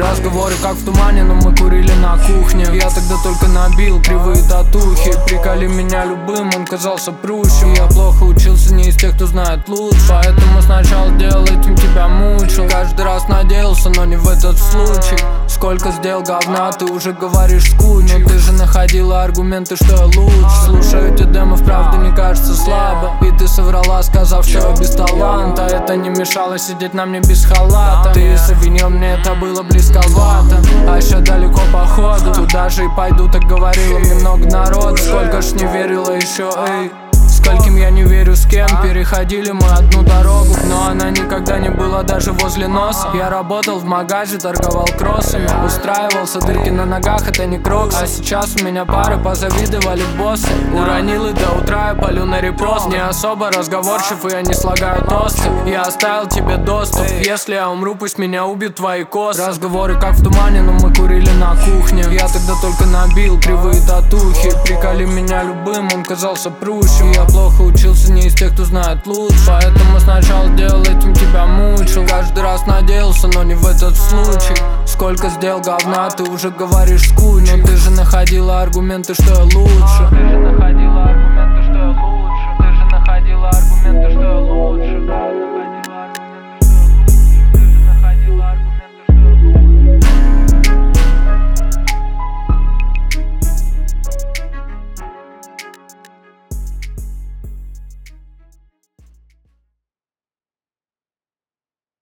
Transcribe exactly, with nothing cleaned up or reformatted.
Разговоры как в тумане, но мы курили на кухне. Я тогда только набил кривые татухи. Приколи меня любым, он казался прущим. Я плохо учился, не из тех, кто знает лучше. Поэтому сначала делал этим, тебя мучил. Каждый раз надеялся, но не в этот случай. Сколько сделал говна, ты уже говоришь скучно. Ты же находила аргументы, что я лучше. Слушаю эти демо, вправду не кажется слабо. И ты соврала, сказав, что я без таланта. Это не мешало сидеть на мне без халата. Ты и Савиньон, мне это было близковато. А еще далеко по ходу, туда же и пойду, так говорила мне много народу. Сколько ж не верила еще, эй. Скольким я не верю, с кем переходили мы одну дорогу, но она никогда не была даже возле носа. Я работал в магазе, торговал кроссами, устраивался, дырки на ногах, это не кроксы. А сейчас у меня пары позавидовали боссы. Уронил и до утра я палю на репост. Не особо разговорчив, и я не слагаю тосты. Я оставил тебе доступ, если я умру, пусть меня убьют твои косы. Разговоры как в тумане, но мы курили на кухне. Я тогда только набил кривые татухи. Приколи меня любым, он казался прущим. Я плохо учился, не из тех, кто знает лучше. Поэтому сначала делал этим, тебя мучил. Каждый раз надеялся, но не в этот случай. Сколько сделал говна, ты уже говоришь скучно. Ты же находила аргументы, что я лучше. Ты же находила аргументы, что я лучше. Ты же находила аргументы, что я лучше.